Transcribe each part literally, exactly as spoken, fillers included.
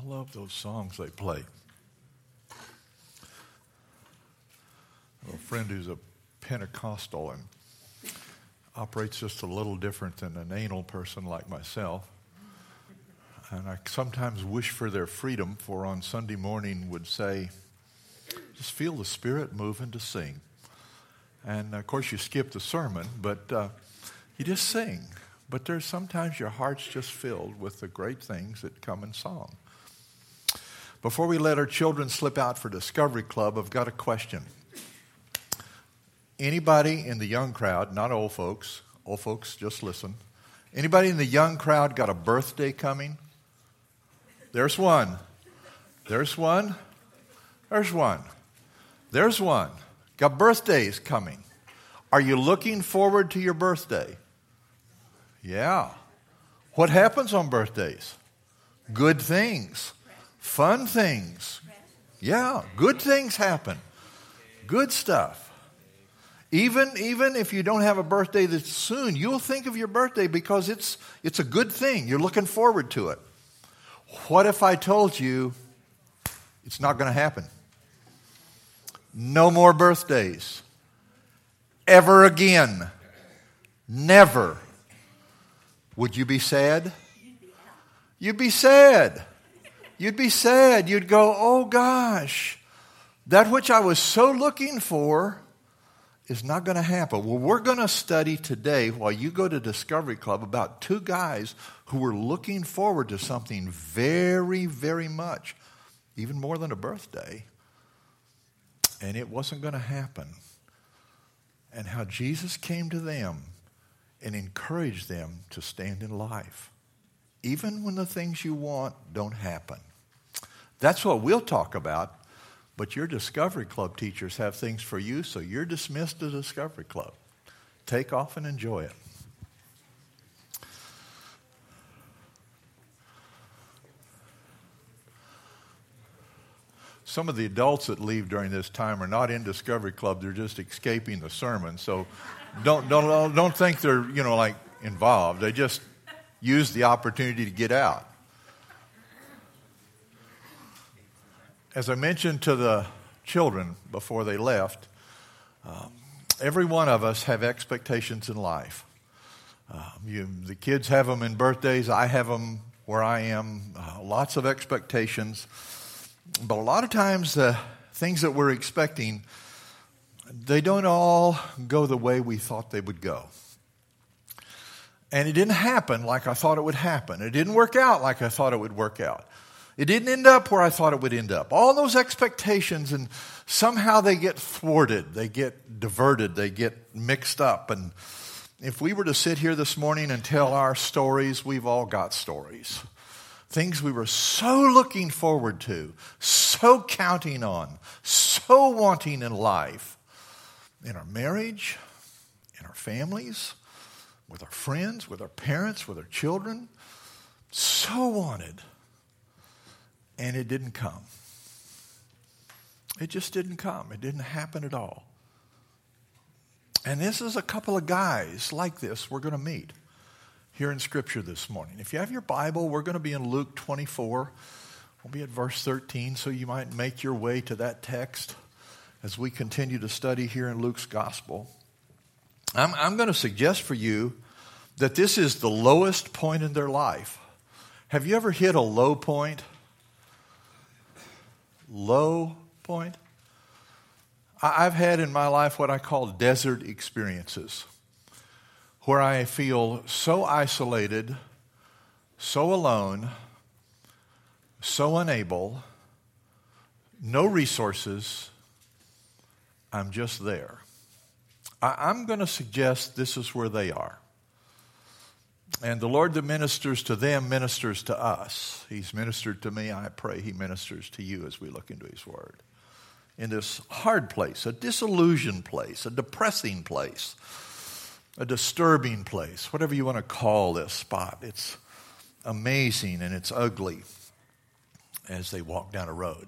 I love those songs they play. A friend who's a Pentecostal and operates just a little different than an anal person like myself. And I sometimes wish for their freedom, for on Sunday morning would say, just feel the Spirit moving to sing. And of course you skip the sermon, but uh, you just sing. But there's sometimes your heart's just filled with the great things that come in song. Before we let our children slip out for Discovery Club, I've got a question. Anybody in the young crowd, not old folks, old folks just listen. Anybody in the young crowd got a birthday coming? There's one. There's one. There's one. There's one. Got birthdays coming. Are you looking forward to your birthday? Yeah. What happens on birthdays? Good things. Fun things. Yeah, good things happen. Good stuff. Even, even if you don't have a birthday that's soon, you'll think of your birthday because it's, it's a good thing. You're looking forward to it. What if I told you it's not going to happen? No more birthdays. Ever again. Never. Would you be sad? You'd be sad. You'd be sad. You'd go, oh gosh, that which I was so looking for is not going to happen. Well, we're going to study today while you go to Discovery Club about two guys who were looking forward to something very, very much, even more than a birthday, and it wasn't going to happen. And how Jesus came to them and encouraged them to stand in life, even when the things you want don't happen. That's what we'll talk about. But your Discovery Club teachers have things for you, so you're dismissed to Discovery Club. Take off and enjoy it. Some of the adults that leave during this time are not in Discovery Club, they're just escaping the sermon. So don't don't don't think they're, you know, like involved. They just use the opportunity to get out. As I mentioned to the children before they left, um, every one of us have expectations in life. Uh, you, the kids have them in birthdays. I have them where I am. Uh, lots of expectations. But a lot of times the things that we're expecting, they don't all go the way we thought they would go. And it didn't happen like I thought it would happen. It didn't work out like I thought it would work out. It didn't end up where I thought it would end up. All those expectations, and somehow they get thwarted, they get diverted, they get mixed up. And if we were to sit here this morning and tell our stories, we've all got stories. Things we were so looking forward to, so counting on, so wanting in life, in our marriage, in our families, with our friends, with our parents, with our children, so wanted. And it didn't come. It just didn't come. It didn't happen at all. And this is a couple of guys like this we're going to meet here in Scripture this morning. If you have your Bible, we're going to be in Luke twenty-four. We'll be at verse thirteen, so you might make your way to that text as we continue to study here in Luke's Gospel. I'm, I'm going to suggest for you that this is the lowest point in their life. Have you ever hit a low point? Low point? I've had in my life what I call desert experiences, where I feel so isolated, so alone, so unable, no resources, I'm just there. I'm going to suggest this is where they are. And the Lord that ministers to them ministers to us. He's ministered to me. I pray He ministers to you as we look into His Word. In this hard place, a disillusioned place, a depressing place, a disturbing place, whatever you want to call this spot. It's amazing and it's ugly as they walk down a road.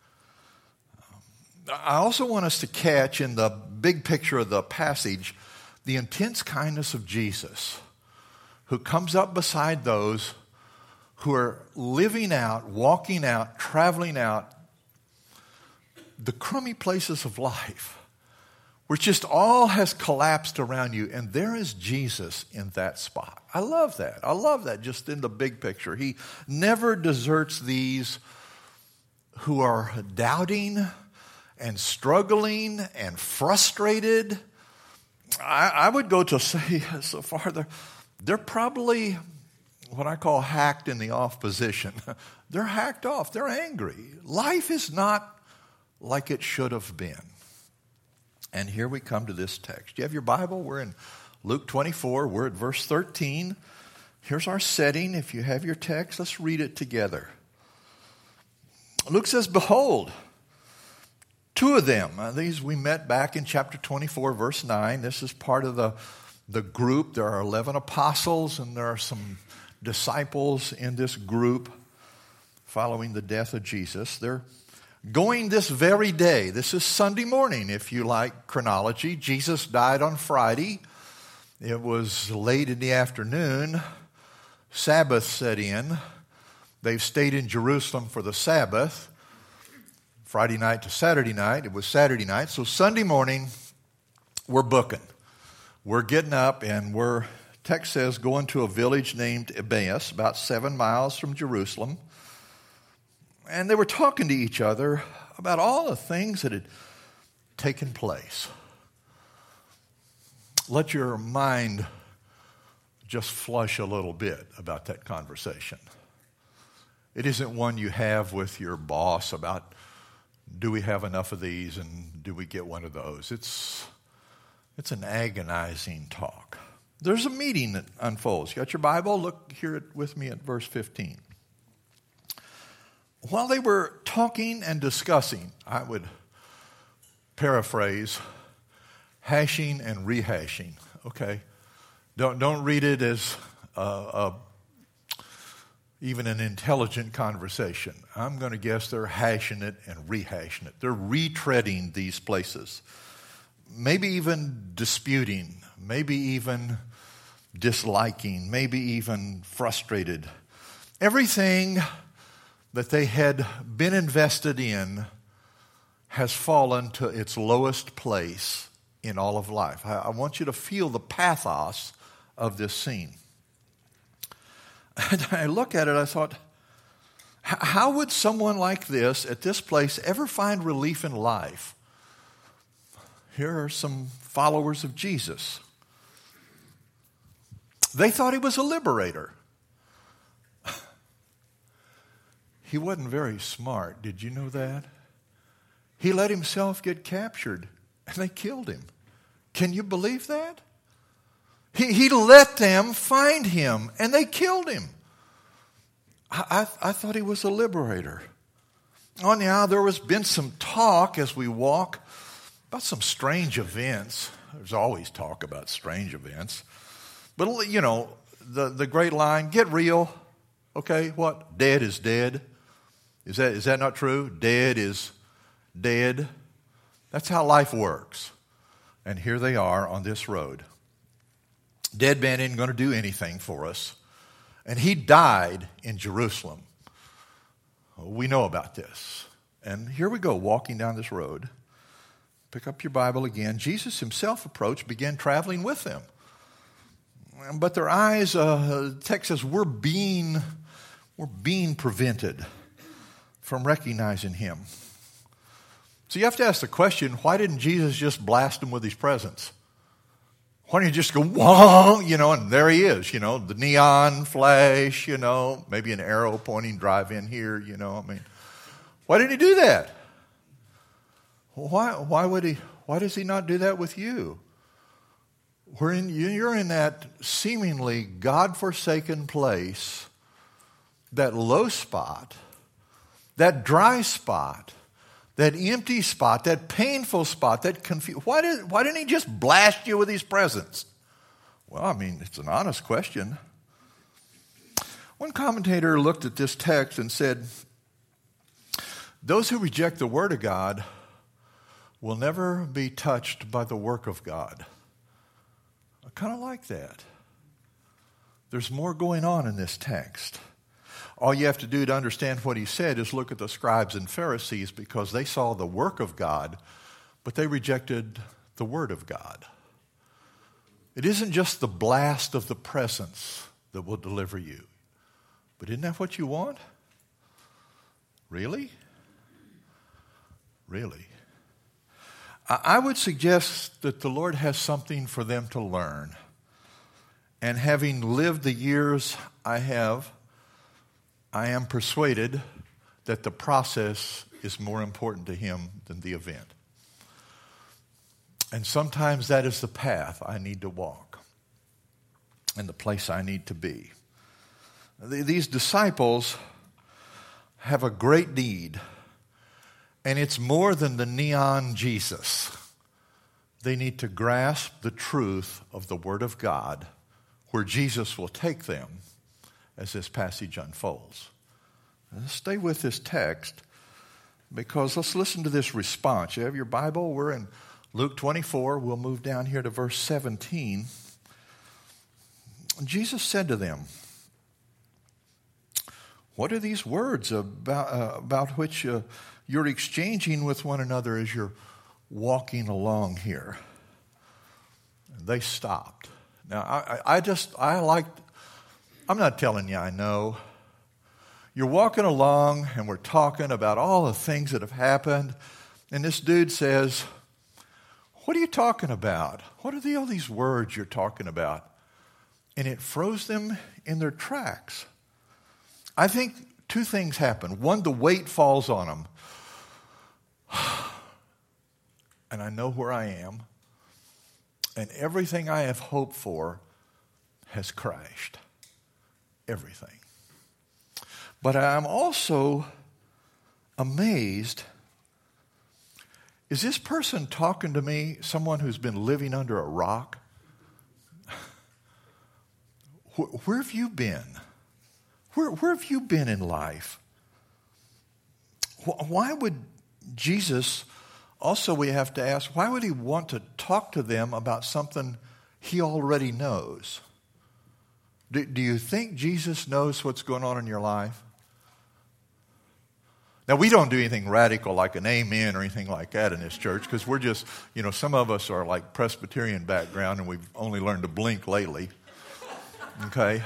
I also want us to catch in the big picture of the passage the intense kindness of Jesus, who comes up beside those who are living out, walking out, traveling out the crummy places of life, where just all has collapsed around you, and there is Jesus in that spot. I love that. I love that just in the big picture. He never deserts these who are doubting and struggling and frustrated. I, I would go to say so far, they're, they're probably what I call hacked in the off position. They're hacked off. They're angry. Life is not like it should have been. And here we come to this text. Do you have your Bible? We're in Luke twenty-four. We're at verse thirteen. Here's our setting. If you have your text, let's read it together. Luke says, "Behold, two of them." Uh, these we met back in chapter twenty-four, verse nine. This is part of the, the group. There are eleven apostles, and there are some disciples in this group following the death of Jesus. They're going this very day. This is Sunday morning, if you like chronology. Jesus died on Friday. It was late in the afternoon. Sabbath set in. They've stayed in Jerusalem for the Sabbath. Friday night to Saturday night. It was Saturday night. So Sunday morning, we're booking. We're getting up, and we're, text says, going to a village named Emmaus, about seven miles from Jerusalem. And they were talking to each other about all the things that had taken place. Let your mind just flush a little bit about that conversation. It isn't one you have with your boss about, do we have enough of these and do we get one of those? It's, it's an agonizing talk. There's a meeting that unfolds. You got your Bible? Look here with me at verse fifteen. While they were talking and discussing, I would paraphrase, hashing and rehashing, okay? Don't, don't read it as a, a, even an intelligent conversation. I'm going to guess they're hashing it and rehashing it. They're retreading these places. Maybe even disputing, maybe even disliking, maybe even frustrated. Everything that they had been invested in has fallen to its lowest place in all of life. I, I want you to feel the pathos of this scene. And I look at it, I thought, how would someone like this at this place ever find relief in life? Here are some followers of Jesus. They thought he was a liberator. He wasn't very smart. Did you know that? He let himself get captured, and they killed him. Can you believe that? He, he let them find him, and they killed him. I, I, I thought he was a liberator. Oh, now there has been some talk as we walk about some strange events. There's always talk about strange events. But, you know, the, the great line, get real. Okay, what? Dead is dead. Is that, is that not true? Dead is dead. That's how life works. And here they are on this road. Dead man isn't going to do anything for us. And he died in Jerusalem. We know about this. And here we go, walking down this road. Pick up your Bible again. Jesus himself approached, began traveling with them. But their eyes, uh, the text says, we're being, we're being prevented from recognizing him. So you have to ask the question, why didn't Jesus just blast them with his presence? Why don't you just go, whoa, you know, and there he is, you know, the neon flash, you know, maybe an arrow pointing, drive in here, you know, I mean, why didn't he do that? Why, why would he, why does he not do that with you? We're in, you're in that seemingly God-forsaken place, that low spot, that dry spot, that empty spot, that painful spot, that confused. Why did why didn't he just blast you with his presence? Well, I mean, it's an honest question. One commentator looked at this text and said, those who reject the Word of God will never be touched by the work of God. I kind of like that. There's more going on in this text. All you have to do to understand what he said is look at the scribes and Pharisees, because they saw the work of God, but they rejected the word of God. It isn't just the blast of the presence that will deliver you. But isn't that what you want? Really? Really? I would suggest that the Lord has something for them to learn. And having lived the years I have, I am persuaded that the process is more important to him than the event. And sometimes that is the path I need to walk and the place I need to be. These disciples have a great need, and it's more than the neon Jesus. They need to grasp the truth of the Word of God, where Jesus will take them as this passage unfolds. Now, stay with this text, because let's listen to this response. You have your Bible? We're in Luke twenty-four. We'll move down here to verse seventeen. Jesus said to them, "What are these words about, uh, about which uh, you're exchanging with one another as you're walking along here?" And they stopped. Now, I, I just, I like, I'm not telling you I know. You're walking along and we're talking about all the things that have happened. And this dude says, "What are you talking about? What are the, all these words you're talking about?" And it froze them in their tracks. I think two things happen. One, the weight falls on them. And I know where I am. And everything I have hoped for has crashed. Everything. But I'm also amazed. Is this person talking to me, someone who's been living under a rock? Where have you been? Where, where have you been in life? Why would Jesus, also we have to ask, why would he want to talk to them about something he already knows? Do, do you think Jesus knows what's going on in your life? Now, we don't do anything radical like an amen or anything like that in this church, because we're just, you know, some of us are like Presbyterian background and we've only learned to blink lately. Okay?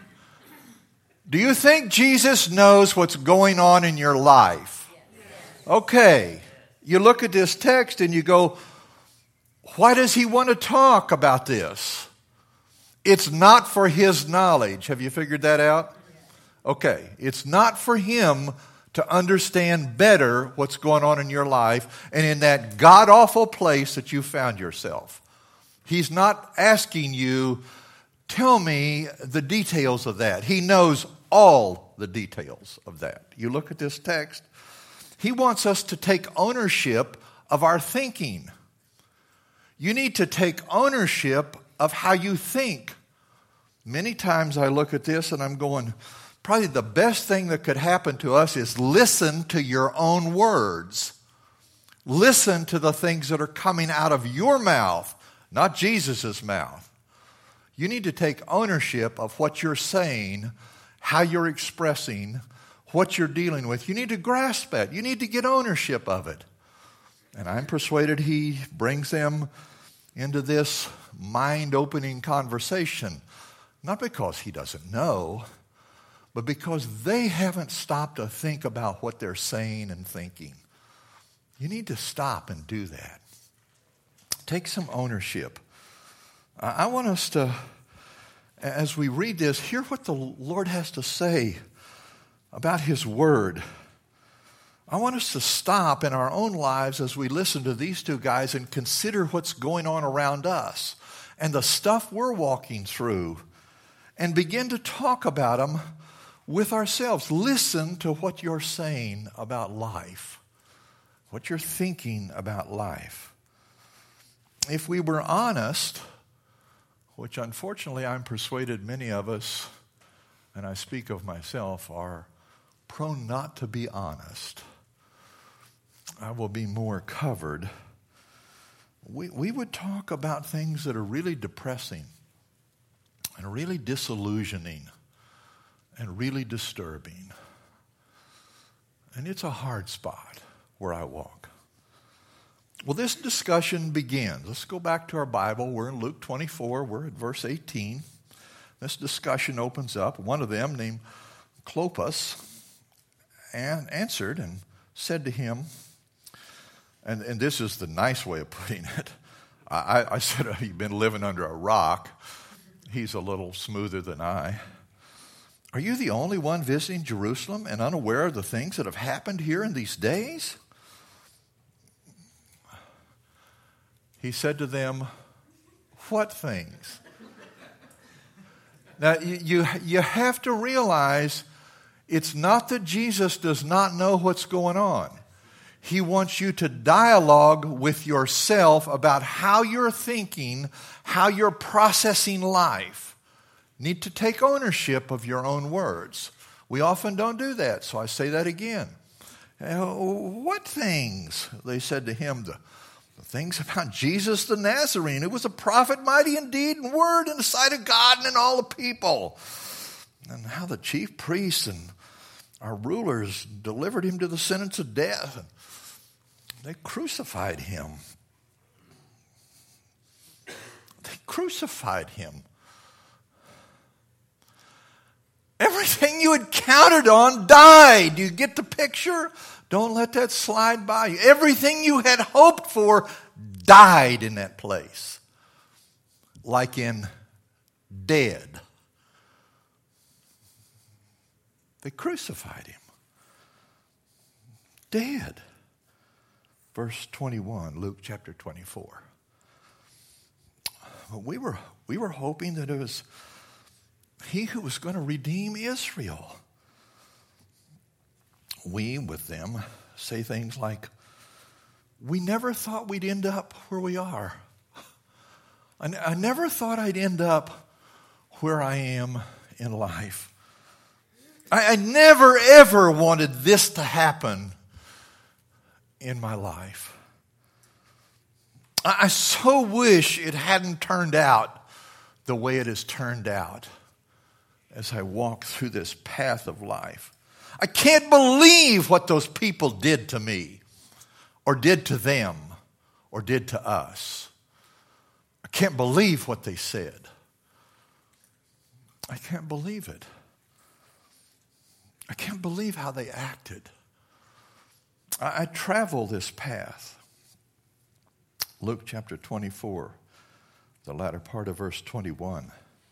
Do you think Jesus knows what's going on in your life? Okay. You look at this text and you go, why does he want to talk about this? It's not for his knowledge. Have you figured that out? Okay. It's not for him to understand better what's going on in your life and in that god-awful place that you found yourself. He's not asking you, tell me the details of that. He knows all the details of that. You look at this text, he wants us to take ownership of our thinking. You need to take ownership of how you think. Many times I look at this and I'm going, probably the best thing that could happen to us is listen to your own words. Listen to the things that are coming out of your mouth, not Jesus' mouth. You need to take ownership of what you're saying, how you're expressing, what you're dealing with. You need to grasp that. You need to get ownership of it. And I'm persuaded he brings them into this mind-opening conversation, not because he doesn't know, but because they haven't stopped to think about what they're saying and thinking. You need to stop and do that. Take some ownership. I want us to, as we read this, hear what the Lord has to say about his word. I want us to stop in our own lives as we listen to these two guys and consider what's going on around us and the stuff we're walking through and begin to talk about them with ourselves. Listen to what you're saying about life, what you're thinking about life. If we were honest, which unfortunately I'm persuaded many of us, and I speak of myself, are prone not to be honest, I will be more covered. We, we would talk about things that are really depressing and really disillusioning and really disturbing. And it's a hard spot where I walk. Well, this discussion begins. Let's go back to our Bible. We're in Luke twenty-four. We're at verse eighteen. This discussion opens up. One of them, named Clopas, and answered and said to him, and, and this is the nice way of putting it. I, I said, oh, you've been living under a rock. He's a little smoother than I. Are you the only one visiting Jerusalem and unaware of the things that have happened here in these days? He said to them, what things? Now, you, you, you have to realize it's not that Jesus does not know what's going on. He wants you to dialogue with yourself about how you're thinking, how you're processing life. Need to take ownership of your own words. We often don't do that, so I say that again. What things? They said to him, the, the things about Jesus the Nazarene, who was a prophet, mighty in deed and word in the sight of God and in all the people. And how the chief priests and our rulers delivered him to the sentence of death. And they crucified him. They crucified him. Everything you had counted on died. Do you get the picture? Don't let that slide by you. Everything you had hoped for died in that place. Like in dead. They crucified him. Dead. Verse twenty-one, Luke chapter twenty-four. We were, we were hoping that it was he who was going to redeem Israel. We, with them, say things like, we never thought we'd end up where we are. I, I never thought I'd end up where I am in life. I, I never, ever wanted this to happen in my life. I, I so wish it hadn't turned out the way it has turned out as I walk through this path of life. I can't believe what those people did to me, or did to them, or did to us. I can't believe what they said. I can't believe it. I can't believe how they acted. I, I travel this path. Luke chapter twenty-four, the latter part of verse twenty-one.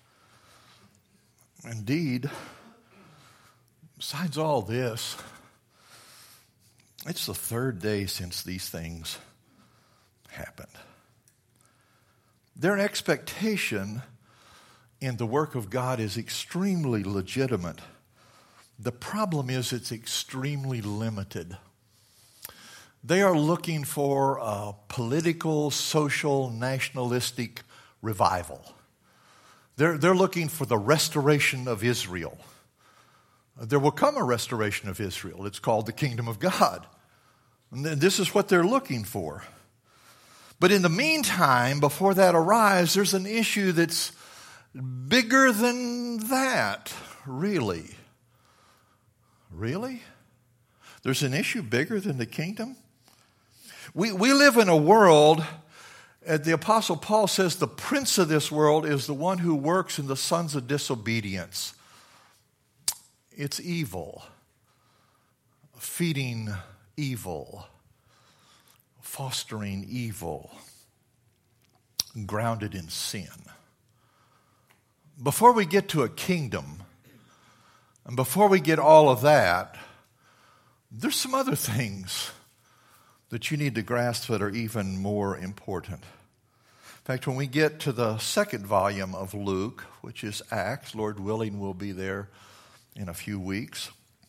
Indeed, besides all this, it's the third day since these things happened. Their expectation in the work of God is extremely legitimate. The problem is it's extremely limited. They are looking for a political, social, nationalistic revival. They're, they're looking for the restoration of Israel. There will come a restoration of Israel. It's called the kingdom of God. And this is what they're looking for. But in the meantime, before that arrives, there's an issue that's bigger than that, really. Really? There's an issue bigger than the kingdom? We, we live in a world, uh, the Apostle Paul says the prince of this world is the one who works in the sons of disobedience. It's evil, feeding evil, fostering evil, grounded in sin. Before we get to a kingdom, and before we get all of that, there's some other things that you need to grasp that are even more important. In fact, when we get to the second volume of Luke, which is Acts, Lord willing, we'll be there in a few weeks,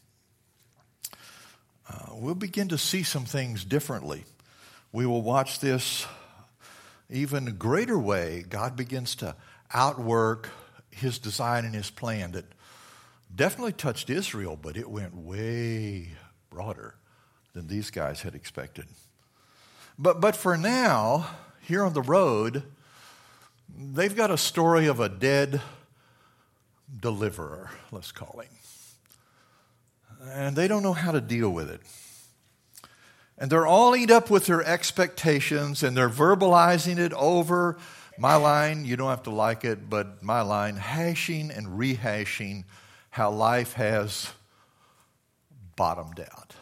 uh, we'll begin to see some things differently. We will watch this even greater way. God begins to outwork his design and his plan that definitely touched Israel, but it went way broader than these guys had expected. But, but for now, here on the road, they've got a story of a dead deliverer, let's call him. And they don't know how to deal with it. And they're all eat up with their expectations, and they're verbalizing it over. My line, you don't have to like it, but my line, hashing and rehashing how life has bottomed out.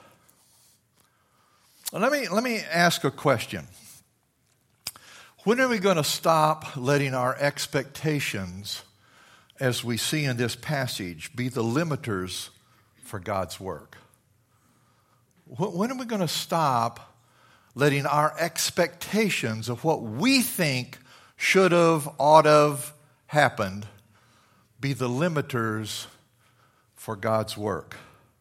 Let me, let me ask a question. When are we going to stop letting our expectations, as we see in this passage, be the limiters for God's work? When are we going to stop letting our expectations of what we think should have, ought have happened be the limiters for God's work?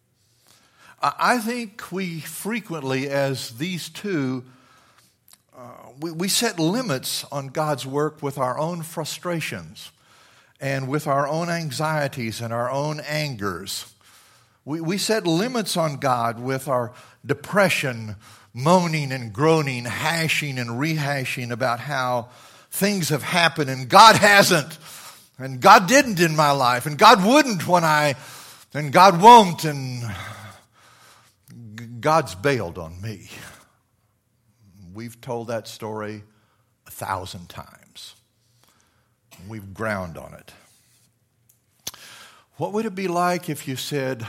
I think we frequently, as these two, uh, we, we set limits on God's work with our own frustrations and with our own anxieties and our own angers. We, we set limits on God with our depression, moaning and groaning, hashing and rehashing about how things have happened and God hasn't, and God didn't in my life, and God wouldn't when I, and God won't, and God's bailed on me. We've told that story a thousand times. We've ground on it. What would it be like if you said,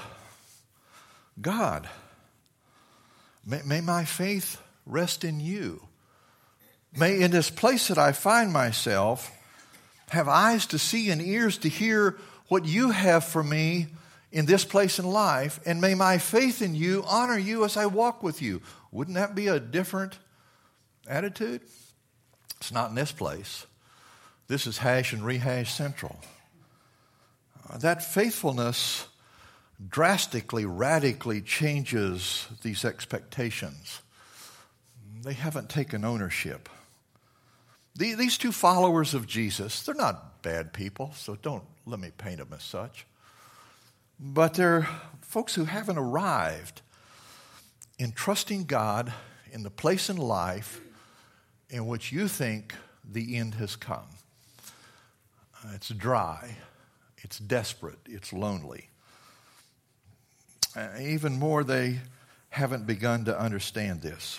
God, may, may my faith rest in you. May in this place that I find myself have eyes to see and ears to hear what you have for me in this place in life, and may my faith in you honor you as I walk with you. Wouldn't that be a different attitude? It's not in this place. This is hash and rehash central. Uh, that faithfulness drastically, radically changes these expectations. They haven't taken ownership. The, these two followers of Jesus, they're not bad people, so don't let me paint them as such. But they're folks who haven't arrived in trusting God in the place in life in which you think the end has come. Uh, it's dry, it's desperate, it's lonely. Uh, even more, they haven't begun to understand this.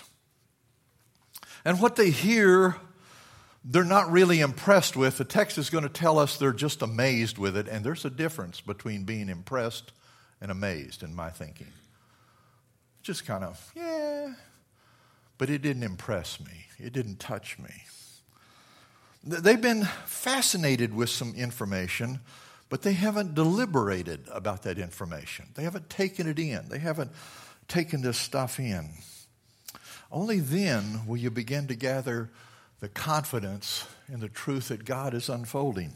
And what they hear, they're not really impressed with. The text is going to tell us they're just amazed with it, and there's a difference between being impressed and amazed in my thinking. Just kind of, yeah, but it didn't impress me. It didn't touch me. They've been fascinated with some information, but they haven't deliberated about that information. They haven't taken it in. They haven't taken this stuff in. Only then will you begin to gather the confidence in the truth that God is unfolding.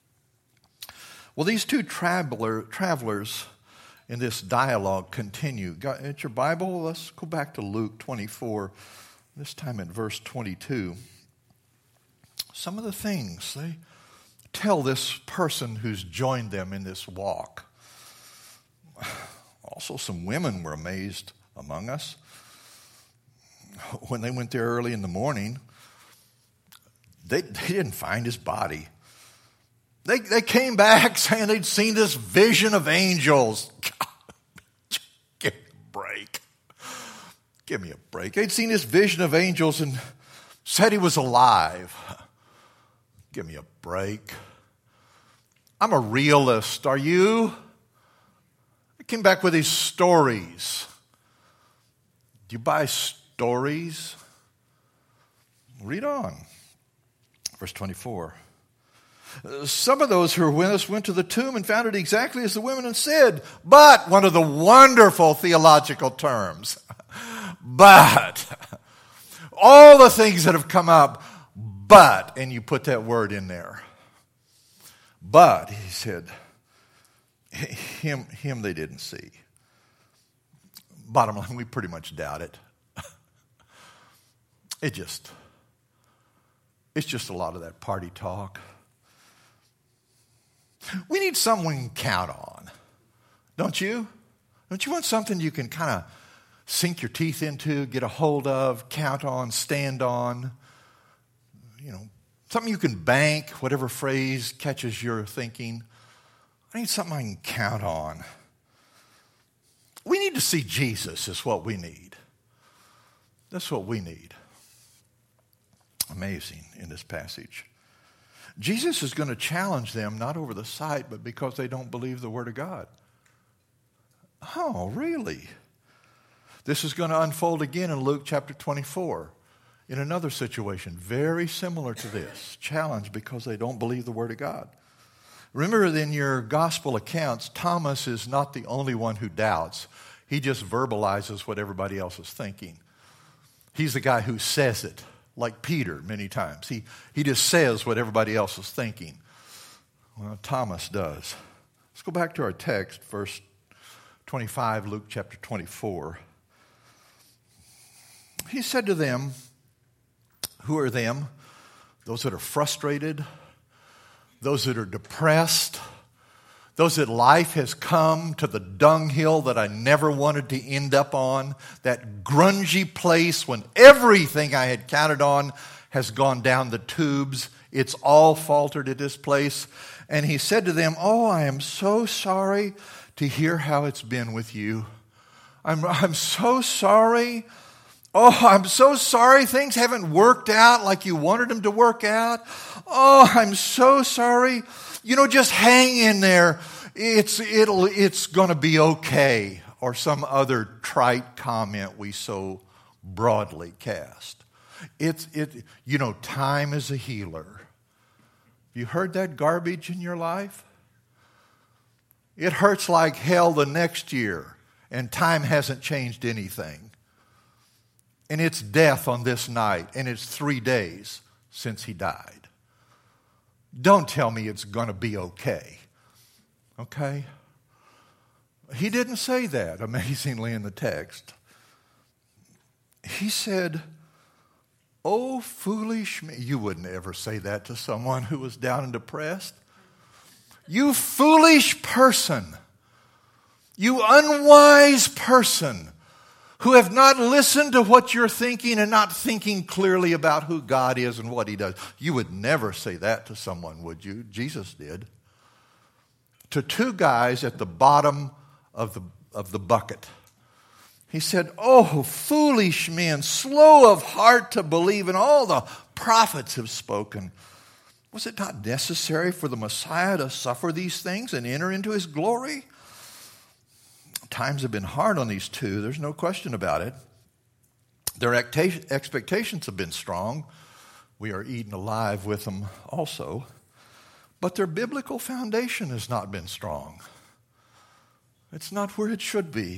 Well, these two traveler, travelers in this dialogue continue. Got, at your Bible, let's go back to Luke twenty-four, this time at verse twenty-two. Some of the things they tell this person who's joined them in this walk. Also, some women were amazed among us. When they went there early in the morning, they, they didn't find his body. They, they came back saying they'd seen this vision of angels. God, give me a break. Give me a break. They'd seen this vision of angels and said he was alive. Give me a break. I'm a realist. Are you? They came back with these stories. Do you buy stories? Read on. Verse twenty-four. Some of those who were with us went to the tomb and found it exactly as the women had said. But, one of the wonderful theological terms, but, all the things that have come up, but, and you put that word in there. But, he said, him, him they didn't see. Bottom line, we pretty much doubt it. It just, it's just a lot of that party talk. We need someone we can count on, don't you? Don't you want something you can kind of sink your teeth into, get a hold of, count on, stand on? You know, something you can bank, whatever phrase catches your thinking. I need something I can count on. We need to see Jesus is what we need. That's what we need. Amazing in this passage. Jesus is going to challenge them not over the sight, but because they don't believe the Word of God. Oh, really? This is going to unfold again in Luke chapter twenty-four in another situation very similar to this. Challenge because they don't believe the Word of God. Remember, in your gospel accounts, Thomas is not the only one who doubts. He just verbalizes what everybody else is thinking. He's the guy who says it, like Peter many times. He, he just says what everybody else is thinking. Well, Thomas does. Let's go back to our text, verse twenty-five, Luke chapter twenty-four. He said to them, who are them? Those that are frustrated, those that are depressed, those that life has come to the dunghill that I never wanted to end up on, that grungy place when everything I had counted on has gone down the tubes. It's all faltered at this place. And he said to them, oh, I am so sorry to hear how it's been with you. I'm, I'm so sorry. Oh, I'm so sorry things haven't worked out like you wanted them to work out. Oh, I'm so sorry. You know, just hang in there. It's it'll it's going to be okay. Or some other trite comment we so broadly cast. It's it you know, time is a healer. You heard that garbage in your life? It hurts like hell the next year, and time hasn't changed anything. And it's death on this night, and it's three days since he died. Don't tell me it's going to be okay. Okay? He didn't say that, amazingly, in the text. He said, oh, foolish me. You wouldn't ever say that to someone who was down and depressed. You foolish person. You unwise person, who have not listened to what you're thinking and not thinking clearly about who God is and what He does. You would never say that to someone, would you? Jesus did. To two guys at the bottom of the, of the bucket. He said, oh, foolish men, slow of heart to believe in all the prophets have spoken. Was it not necessary for the Messiah to suffer these things and enter into His glory? Times have been hard on these two. There's no question about it. Their expectations have been strong. We are eaten alive with them also. But their biblical foundation has not been strong. It's not where it should be.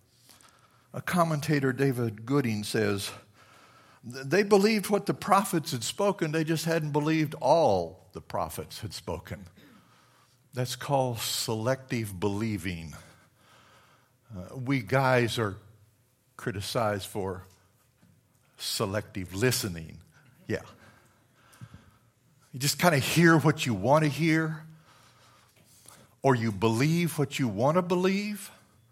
A commentator, David Gooding, says, they believed what the prophets had spoken. They just hadn't believed all the prophets had spoken. That's called selective believing. Uh, we guys are criticized for selective listening. Yeah. You just kind of hear what you want to hear, or you believe what you want to believe.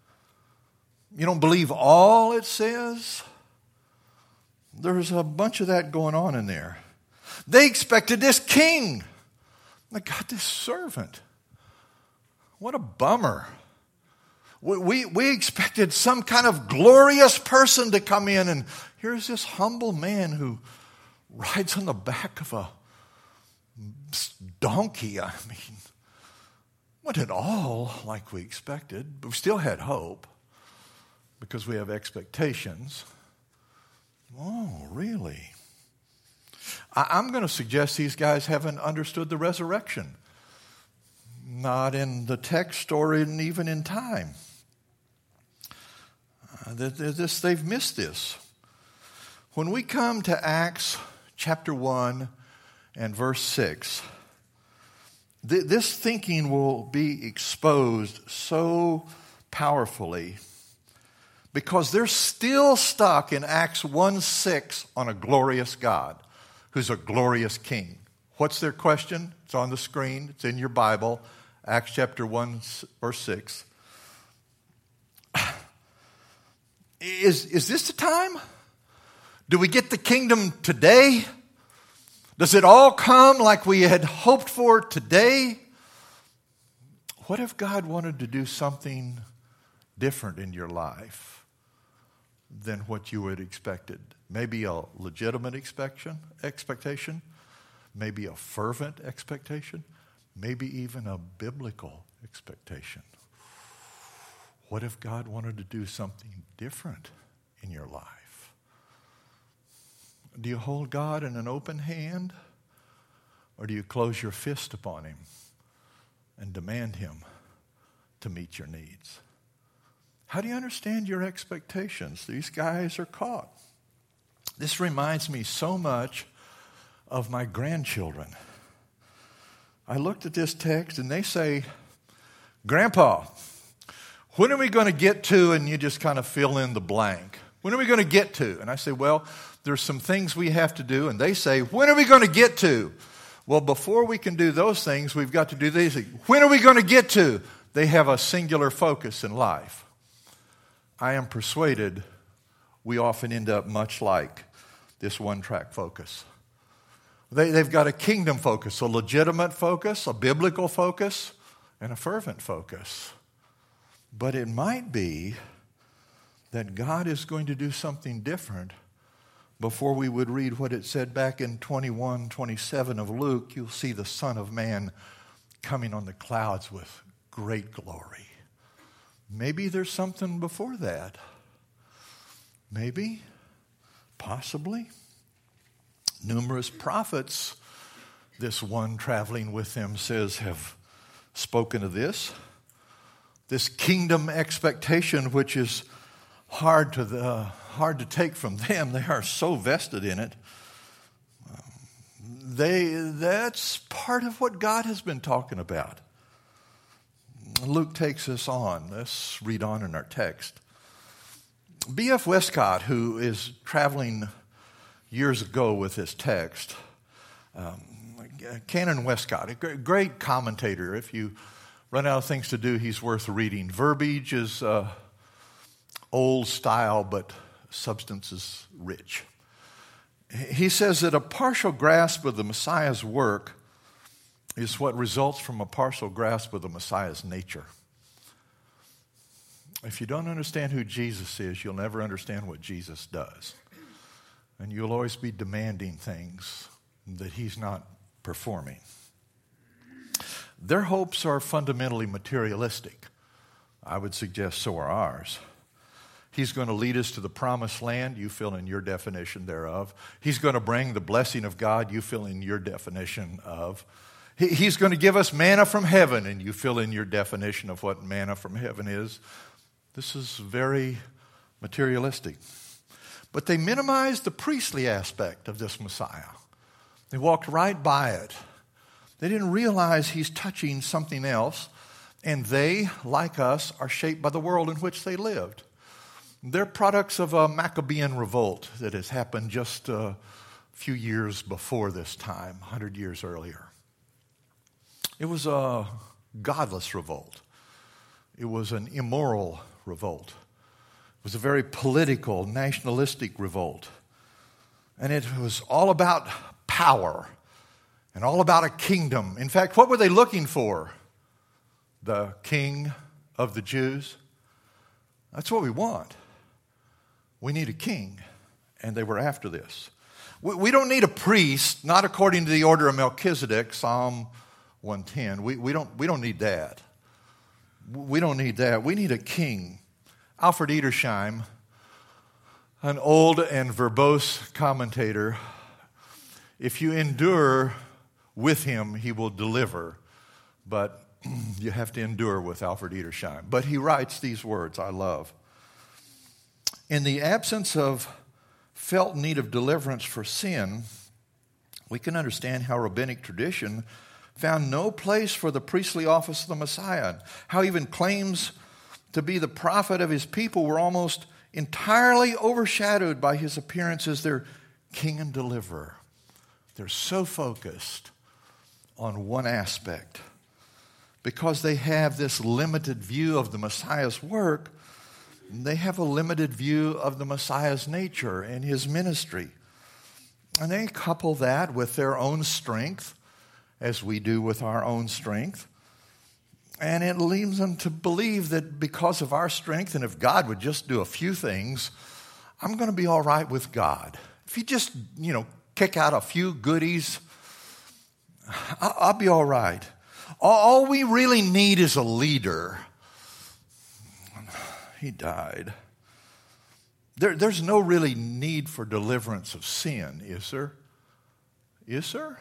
You don't believe all it says. There's a bunch of that going on in there. They expected this king. They got this servant. What a bummer. We, we, we expected some kind of glorious person to come in, and here's this humble man who rides on the back of a donkey. I mean, wasn't at all like we expected, but we still had hope because we have expectations. Oh, really? I, I'm going to suggest these guys haven't understood the resurrection. Not in the text or in, even in time. Uh, this, they've missed this. When we come to Acts chapter one and verse six, th- this thinking will be exposed so powerfully because they're still stuck in Acts one six on a glorious God who's a glorious king. What's their question? It's on the screen. It's in your Bible. Acts chapter one, verse six. Is, is this the time? Do we get the kingdom today? Does it all come like we had hoped for today? What if God wanted to do something different in your life than what you had expected? Maybe a legitimate expectation, expectation, maybe a fervent expectation, maybe even a biblical expectation. What if God wanted to do something different in your life? Do you hold God in an open hand, or do you close your fist upon him and demand him to meet your needs? How do you understand your expectations? These guys are caught. This reminds me so much of my grandchildren. I looked at this text and they say, Grandpa, when are we going to get to, and you just kind of fill in the blank. When are we going to get to? And I say, well, there's some things we have to do. And they say, when are we going to get to? Well, before we can do those things, we've got to do these things. When are we going to get to? They have a singular focus in life. I am persuaded we often end up much like this one-track focus. They, they've got a kingdom focus, a legitimate focus, a biblical focus, and a fervent focus. But it might be that God is going to do something different before we would read what it said back in twenty-one twenty-seven of Luke. You'll see the Son of Man coming on the clouds with great glory. Maybe there's something before that. Maybe, possibly. Numerous prophets, this one traveling with them says, have spoken of this. This kingdom expectation, which is hard to the, hard to take from them. They are so vested in it. They, that's part of what God has been talking about. Luke takes us on. Let's read on in our text. B F Westcott, who is traveling years ago with this text, um, Canon Westcott, a great commentator. If you run out of things to do, he's worth reading. Verbiage is uh, old style, but substance is rich. He says that a partial grasp of the Messiah's work is what results from a partial grasp of the Messiah's nature. If you don't understand who Jesus is, you'll never understand what Jesus does. And you'll always be demanding things that he's not performing. Their hopes are fundamentally materialistic. I would suggest so are ours. He's going to lead us to the promised land. You fill in your definition thereof. He's going to bring the blessing of God. You fill in your definition of. He's going to give us manna from heaven, and you fill in your definition of what manna from heaven is. This is very materialistic. But they minimized the priestly aspect of this Messiah. They walked right by it. They didn't realize he's touching something else, and they, like us, are shaped by the world in which they lived. They're products of a Maccabean revolt that has happened just a few years before this time, one hundred years earlier. It was a godless revolt. It was an immoral revolt. It was a very political, nationalistic revolt. And it was all about power and all about a kingdom. In fact, what were they looking for? The king of the Jews? That's what we want. We need a king, and they were after this. We, we don't need a priest, not according to the order of Melchizedek, Psalm one ten. We, we, don't, we don't need that. We don't need that. We need a king. Alfred Edersheim, an old and verbose commentator, if you endure with him, he will deliver. But you have to endure with Alfred Edersheim. But he writes these words I love. In the absence of felt need of deliverance for sin, we can understand how rabbinic tradition found no place for the priestly office of the Messiah, how even claims to be the prophet of his people were almost entirely overshadowed by his appearance as their king and deliverer. They're so focused on one aspect because they have this limited view of the Messiah's work. They have a limited view of the Messiah's nature and his ministry. And they couple that with their own strength, as we do with our own strength. And it leads them to believe that because of our strength, and if God would just do a few things, I'm going to be all right with God. If He just, you know, kick out a few goodies, I'll be all right. All we really need is a leader. He died. There, there's no really need for deliverance of sin, is there? Is there?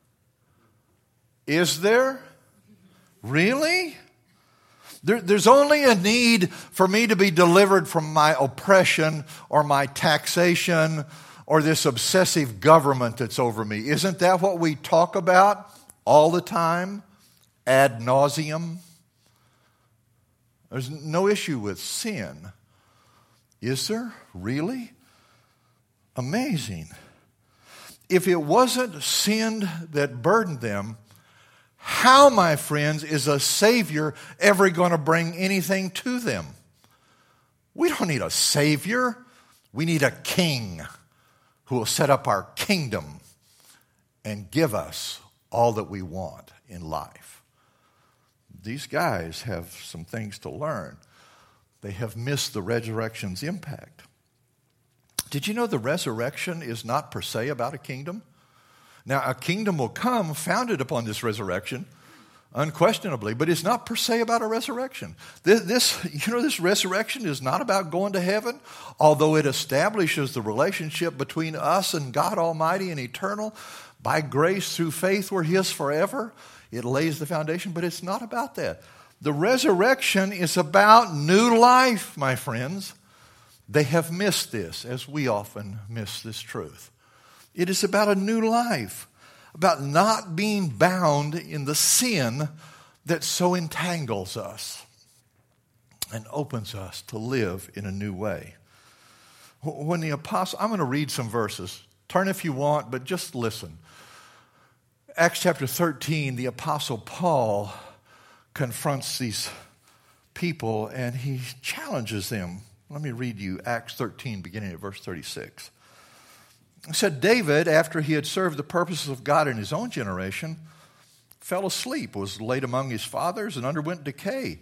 Is there? Really? There, there's only a need for me to be delivered from my oppression or my taxation or this obsessive government that's over me. Isn't that what we talk about all the time? Ad nauseum. There's no issue with sin. Is there? Really? Amazing. If it wasn't sin that burdened them, how, my friends, is a Savior ever going to bring anything to them? We don't need a Savior. We need a King who will set up our kingdom and give us all that we want in life. These guys have some things to learn. They have missed the resurrection's impact. Did you know the resurrection is not per se about a kingdom? Now, a kingdom will come founded upon this resurrection, unquestionably, but it's not per se about a resurrection. This, this, you know, this resurrection is not about going to heaven, although it establishes the relationship between us and God Almighty and eternal. By grace through faith, we're His forever. It lays the foundation, but it's not about that. The resurrection is about new life, my friends. They have missed this, as we often miss this truth. It is about a new life, about not being bound in the sin that so entangles us and opens us to live in a new way. When the apostle, I'm going to read some verses. Turn if you want, but just listen. Acts chapter thirteen, the apostle Paul confronts these people and he challenges them. Let me read you Acts thirteen, beginning at verse thirty-six. It said, David, after he had served the purposes of God in his own generation, fell asleep, was laid among his fathers, and underwent decay.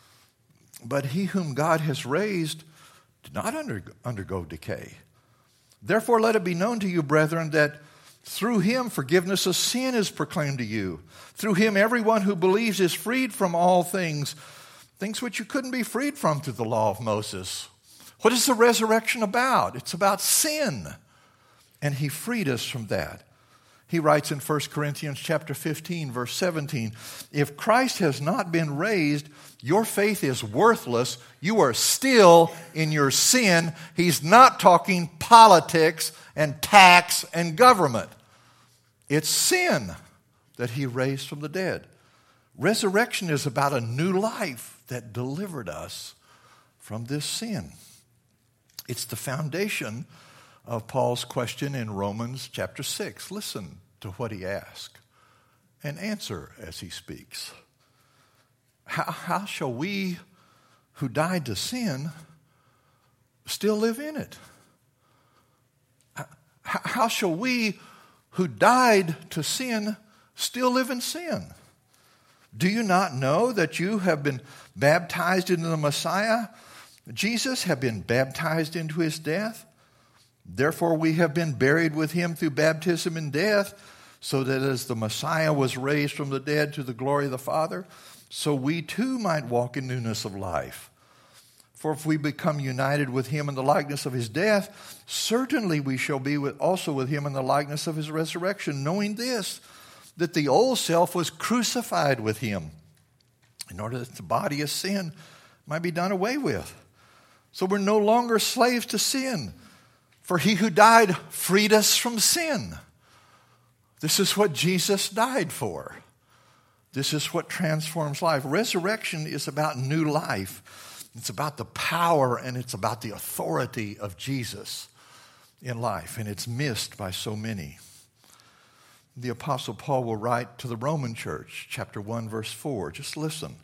But he whom God has raised did not under, undergo decay. Therefore let it be known to you, brethren, that through him forgiveness of sin is proclaimed to you. Through him everyone who believes is freed from all things, things which you couldn't be freed from through the law of Moses. What is the resurrection about? It's about sin. And he freed us from that. He writes in First Corinthians chapter fifteen, verse seventeen, if Christ has not been raised, your faith is worthless. You are still in your sin. He's not talking politics and tax and government. It's sin that he raised from the dead. Resurrection is about a new life that delivered us from this sin. It's the foundation of Paul's question in Romans chapter six. Listen to what he asks and answer as he speaks. How, how shall we who died to sin still live in it? How, how shall we who died to sin still live in sin? Do you not know that you have been baptized into the Messiah? Jesus have been baptized into his death. Therefore we have been buried with him through baptism in death, so that as the Messiah was raised from the dead to the glory of the Father, so we too might walk in newness of life. For if we become united with him in the likeness of his death, certainly we shall be with, also with him in the likeness of his resurrection, knowing this, that the old self was crucified with him, in order that the body of sin might be done away with. So we're no longer slaves to sin, for he who died freed us from sin. This is what Jesus died for. This is what transforms life. Resurrection is about new life. It's about the power and it's about the authority of Jesus in life, and it's missed by so many. The Apostle Paul will write to the Roman church, chapter one, verse four. Just listen.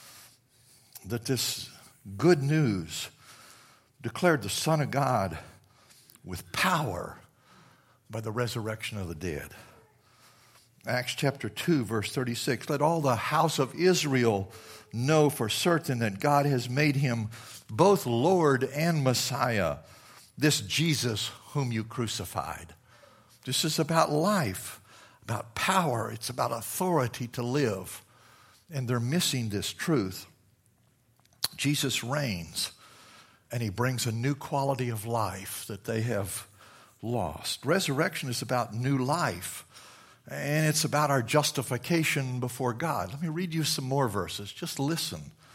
That this good news declared the Son of God with power by the resurrection of the dead. Acts chapter two, verse thirty-six, let all the house of Israel know for certain that God has made him both Lord and Messiah, this Jesus whom you crucified. This is about life, about power. It's about authority to live. And they're missing this truth. Jesus reigns, and he brings a new quality of life that they have lost. Resurrection is about new life, and it's about our justification before God. Let me read you some more verses. Just listen.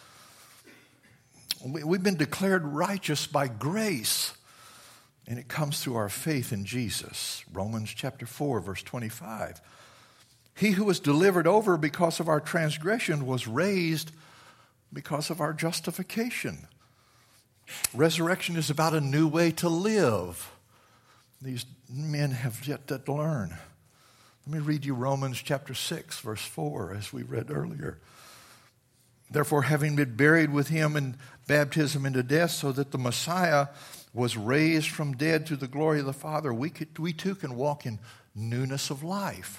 We've been declared righteous by grace, and it comes through our faith in Jesus. Romans chapter four, verse twenty-five. He who was delivered over because of our transgression was raised because of our justification. Resurrection is about a new way to live. These men have yet to learn. Let me read you Romans chapter six, verse four, as we read earlier. Therefore, having been buried with him in baptism into death, so that the Messiah was raised from dead to the glory of the Father, we, could, we too can walk in newness of life.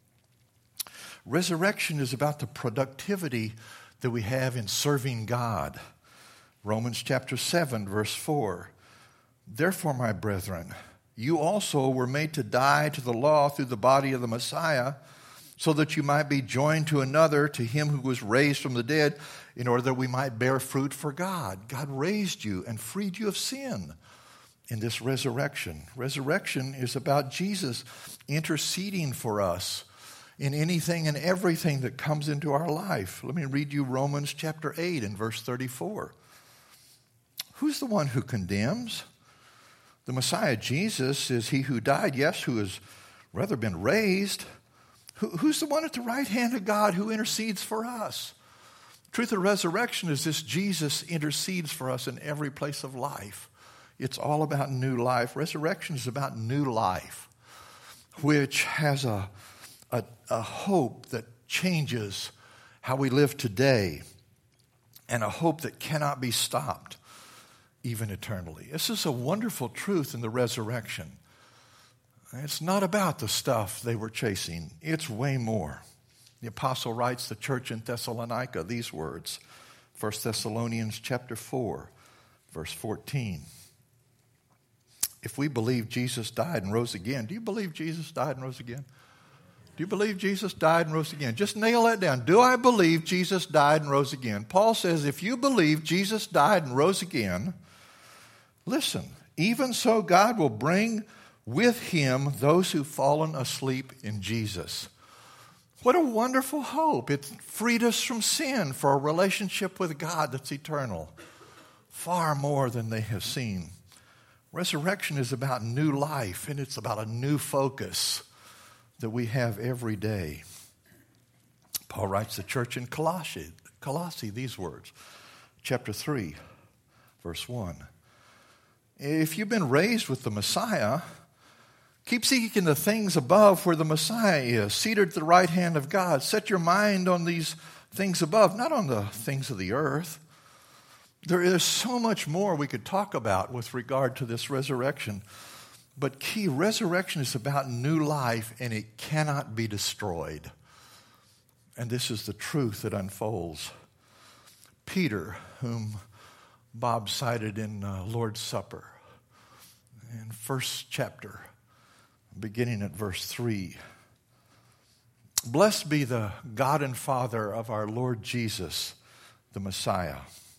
Resurrection is about the productivity that we have in serving God. Romans chapter seven, verse four. Therefore, my brethren, you also were made to die to the law through the body of the Messiah, so that you might be joined to another, to him who was raised from the dead, in order that we might bear fruit for God. God raised you and freed you of sin in this resurrection. Resurrection is about Jesus interceding for us in anything and everything that comes into our life. Let me read you Romans chapter eight and verse thirty-four. Who's the one who condemns? The Messiah, Jesus, is he who died, yes, who has rather been raised. Who, who's the one at the right hand of God who intercedes for us? The truth of resurrection is this: Jesus intercedes for us in every place of life. It's all about new life. Resurrection is about new life, which has a A, a hope that changes how we live today, and a hope that cannot be stopped even eternally. This is a wonderful truth in the resurrection. It's not about the stuff they were chasing. It's way more. The apostle writes the church in Thessalonica these words, First Thessalonians chapter four, verse fourteen. If we believe Jesus died and rose again, do you believe Jesus died and rose again? Do you believe Jesus died and rose again? Just nail that down. Do I believe Jesus died and rose again? Paul says, if you believe Jesus died and rose again, listen, even so God will bring with him those who've fallen asleep in Jesus. What a wonderful hope. It freed us from sin for a relationship with God that's eternal, far more than they have seen. Resurrection is about new life, and it's about a new focus that we have every day. Paul writes the church in Colossae, Colossae these words, chapter three, verse one. If you've been raised with the Messiah, keep seeking the things above where the Messiah is, seated at the right hand of God. Set your mind on these things above, not on the things of the earth. There is so much more we could talk about with regard to this resurrection. But key, resurrection is about new life, and it cannot be destroyed. And this is the truth that unfolds. Peter, whom Bob cited in uh, Lord's Supper, in first chapter, beginning at verse three. Blessed be the God and Father of our Lord Jesus, the Messiah,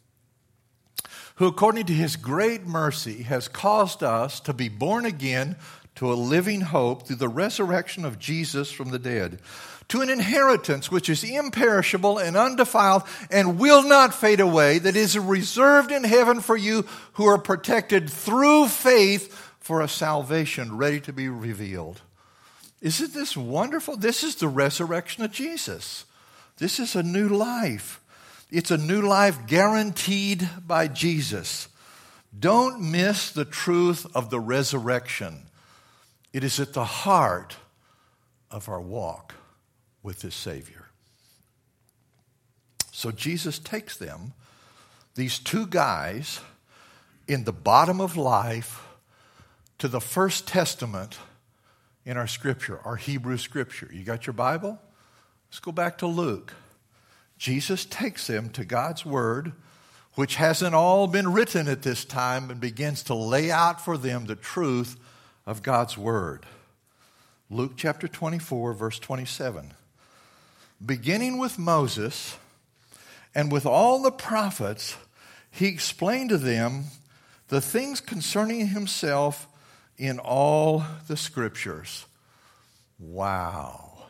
who according to his great mercy has caused us to be born again to a living hope through the resurrection of Jesus from the dead, to an inheritance which is imperishable and undefiled and will not fade away, that is reserved in heaven for you who are protected through faith for a salvation ready to be revealed. Isn't this wonderful? This is the resurrection of Jesus. This is a new life. It's a new life guaranteed by Jesus. Don't miss the truth of the resurrection. It is at the heart of our walk with this Savior. So Jesus takes them, these two guys, in the bottom of life to the First Testament in our scripture, our Hebrew scripture. You got your Bible? Let's go back to Luke. Jesus takes them to God's word, which hasn't all been written at this time, and begins to lay out for them the truth of God's word. Luke chapter twenty-four, verse twenty-seven. Beginning with Moses and with all the prophets, he explained to them the things concerning himself in all the scriptures. Wow.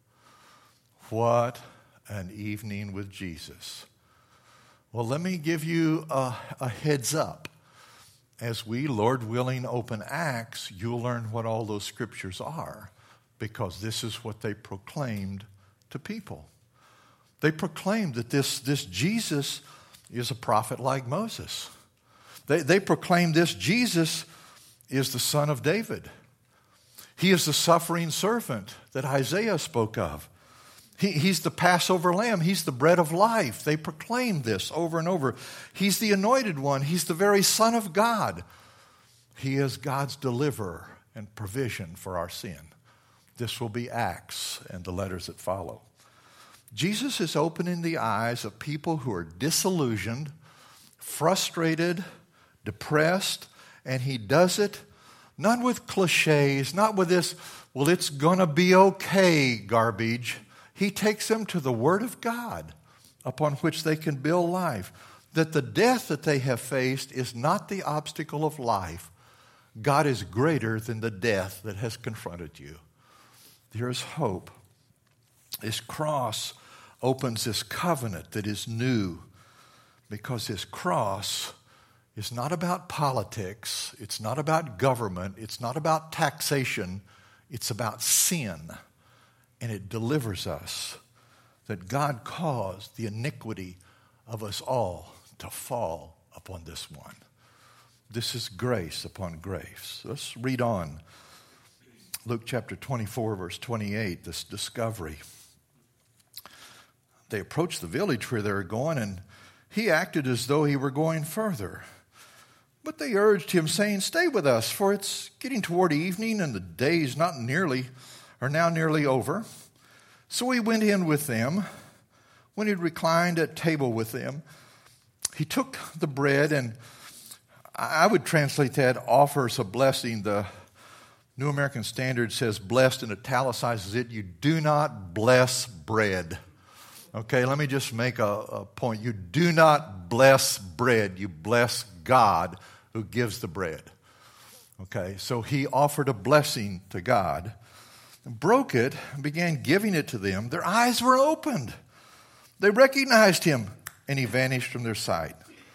What an evening with Jesus. Well, let me give you a, a heads up. As we, Lord willing, open Acts, you'll learn what all those scriptures are, because this is what they proclaimed to people. They proclaimed that this, this Jesus is a prophet like Moses. They, they proclaimed this Jesus is the son of David. He is the suffering servant that Isaiah spoke of. He, he's the Passover lamb. He's the bread of life. They proclaimed this over and over. He's the anointed one. He's the very Son of God. He is God's deliverer and provision for our sin. This will be Acts and the letters that follow. Jesus is opening the eyes of people who are disillusioned, frustrated, depressed, and he does it not with cliches, not with this, well, it's going to be okay garbage. He takes them to the Word of God upon which they can build life. That the death that they have faced is not the obstacle of life. God is greater than the death that has confronted you. There is hope. This cross opens this covenant that is new, because this cross is not about politics. It's not about government. It's not about taxation. It's about sin. And it delivers us, that God caused the iniquity of us all to fall upon this one. This is grace upon grace. Let's read on. Luke chapter twenty-four, verse twenty-eight, this discovery. They approached the village where they were going, and he acted as though he were going further. But they urged him, saying, "Stay with us, for it's getting toward evening, and the day is not nearly are now nearly over." So he went in with them. When he reclined at table with them, he took the bread, and I would translate that, offers a blessing. The New American Standard says blessed and italicizes it. You do not bless bread. Okay, let me just make a, a point. You do not bless bread. You bless God who gives the bread. Okay, so he offered a blessing to God, broke it, and began giving it to them. Their eyes were opened. They recognized him, and he vanished from their sight.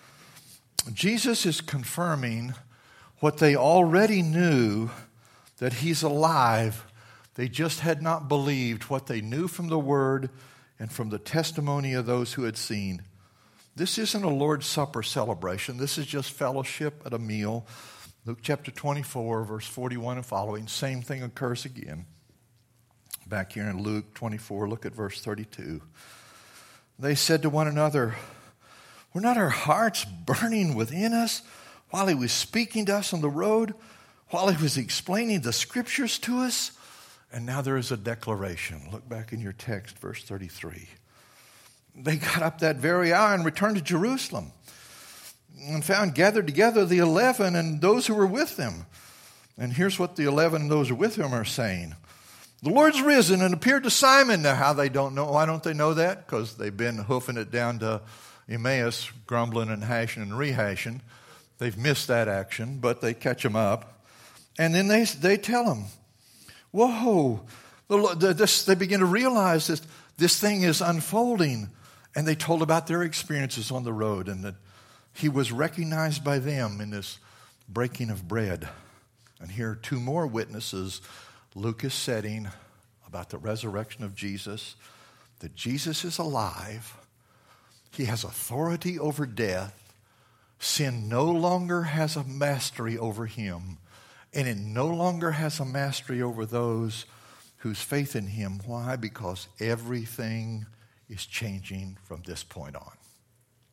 Jesus is confirming what they already knew, that he's alive. They just had not believed what they knew from the Word and from the testimony of those who had seen. This isn't a Lord's Supper celebration. This is just fellowship at a meal. Luke chapter twenty-four, verse forty-one and following, same thing occurs again. Back here in Luke twenty-four, look at verse thirty-two. They said to one another, "Were not our hearts burning within us while he was speaking to us on the road, while he was explaining the scriptures to us?" And now there is a declaration. Look back in your text, verse thirty-three. They got up that very hour and returned to Jerusalem, and found gathered together the eleven and those who were with them. And here's what the eleven and those who were with him are saying. "The Lord's risen and appeared to Simon." Now, how they don't know? Why don't they know that? Because they've been hoofing it down to Emmaus, grumbling and hashing and rehashing. They've missed that action, but they catch them up. And then they they tell him, whoa, the, the, this, they begin to realize that this thing is unfolding. And they told about their experiences on the road, and that he was recognized by them in this breaking of bread. And here are two more witnesses Luke is setting about the resurrection of Jesus, that Jesus is alive. He has authority over death. Sin no longer has a mastery over him, and it no longer has a mastery over those whose faith in him. Why? Because everything is changing from this point on.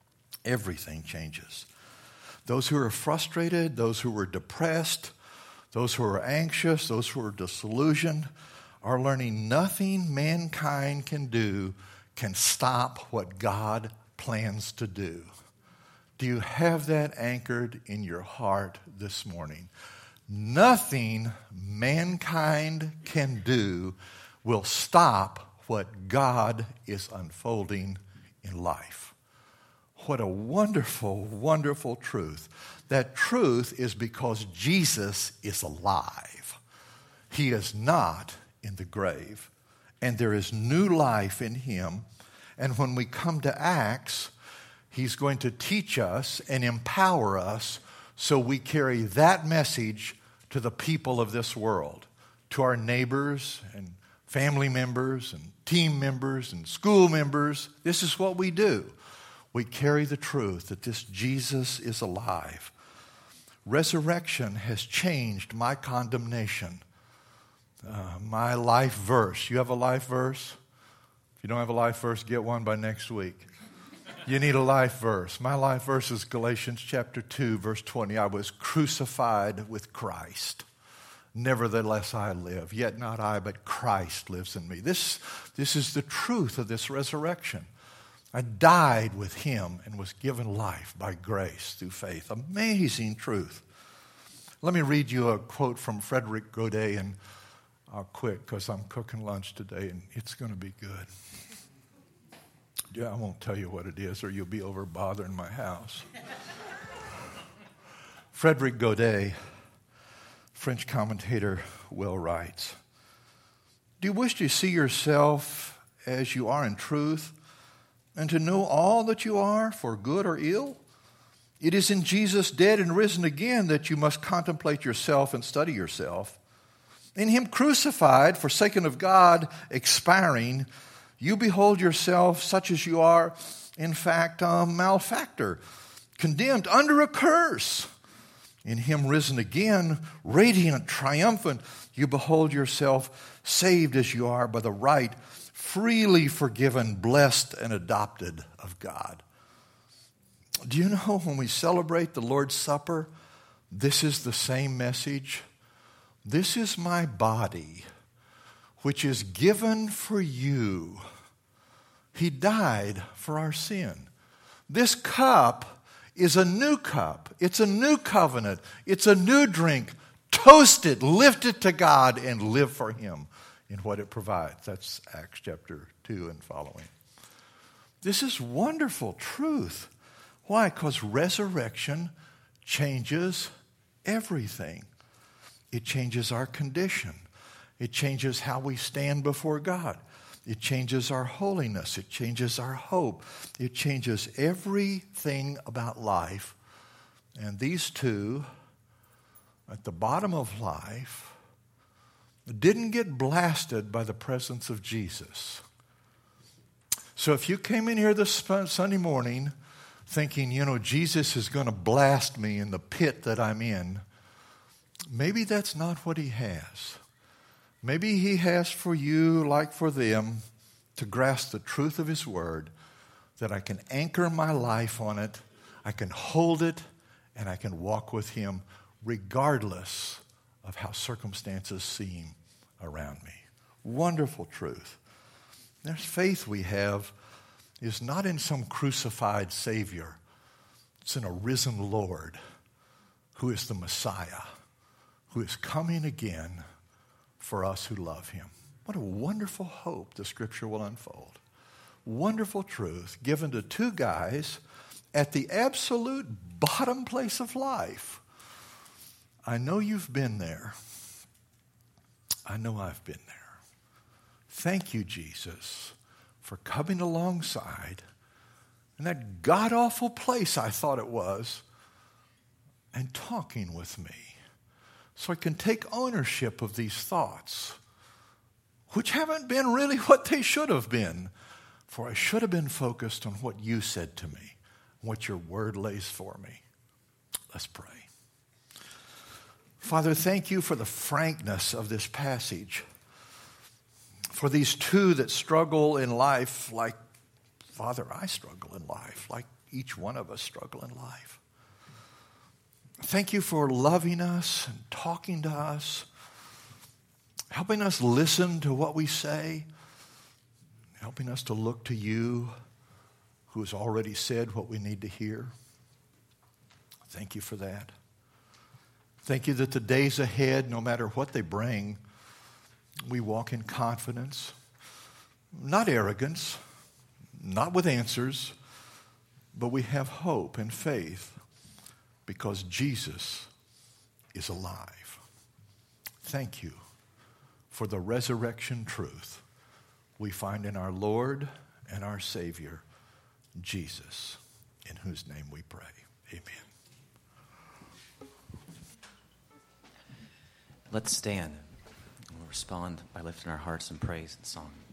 Everything changes. Those who are frustrated, those who were depressed, those who are anxious, those who are disillusioned, are learning nothing mankind can do can stop what God plans to do. Do you have that anchored in your heart this morning? Nothing mankind can do will stop what God is unfolding in life. What a wonderful, wonderful truth. That truth is because Jesus is alive. He is not in the grave. And there is new life in him. And when we come to Acts, he's going to teach us and empower us so we carry that message to the people of this world, to our neighbors and family members and team members and school members. This is what we do. We carry the truth that this Jesus is alive. Resurrection has changed my condemnation. Uh, my life verse. You have a life verse? If you don't have a life verse, get one by next week. You need a life verse. My life verse is Galatians chapter two, verse twenty. I was crucified with Christ. Nevertheless I live. Yet not I, but Christ lives in me. This, this is the truth of this resurrection. I died with him and was given life by grace through faith. Amazing truth. Let me read you a quote from Frederick Godet, and I'll quit because I'm cooking lunch today and it's going to be good. Yeah, I won't tell you what it is or you'll be over bothering my house. Frederick Godet, French commentator, well writes, "Do you wish to see yourself as you are in truth and to know all that you are for good or ill? It is in Jesus dead and risen again that you must contemplate yourself and study yourself. In him crucified, forsaken of God, expiring, you behold yourself such as you are, in fact, a malefactor, condemned under a curse. In him risen again, radiant, triumphant, you behold yourself saved as you are by the right, freely forgiven, blessed, and adopted of God." Do you know when we celebrate the Lord's Supper, this is the same message? This is my body, which is given for you. He died for our sin. This cup is a new cup. It's a new covenant. It's a new drink. Toast it, lift it to God, and live for him in what it provides. That's Acts chapter two and following. This is wonderful truth. Why? Because resurrection changes everything. It changes our condition. It changes how we stand before God. It changes our holiness. It changes our hope. It changes everything about life. And these two, at the bottom of life, didn't get blasted by the presence of Jesus. So if you came in here this Sunday morning thinking, you know, Jesus is going to blast me in the pit that I'm in, maybe that's not what he has. Maybe he has for you, like for them, to grasp the truth of his word, that I can anchor my life on it, I can hold it, and I can walk with him regardless of how circumstances seem around me. Wonderful truth. There's faith we have is not in some crucified Savior. It's in a risen Lord who is the Messiah, who is coming again for us who love him. What a wonderful hope the Scripture will unfold. Wonderful truth given to two guys at the absolute bottom place of life. I know you've been there. I know I've been there. Thank you, Jesus, for coming alongside in that god-awful place I thought it was and talking with me so I can take ownership of these thoughts, which haven't been really what they should have been, for I should have been focused on what you said to me, what your word lays for me. Let's pray. Father, thank you for the frankness of this passage. For these two that struggle in life like, Father, I struggle in life, like each one of us struggle in life. Thank you for loving us and talking to us, helping us listen to what we say, helping us to look to you who has already said what we need to hear. Thank you for that. Thank you that the days ahead, no matter what they bring, we walk in confidence, not arrogance, not with answers, but we have hope and faith because Jesus is alive. Thank you for the resurrection truth we find in our Lord and our Savior, Jesus, in whose name we pray. Amen. Let's stand and we'll respond by lifting our hearts in praise and song.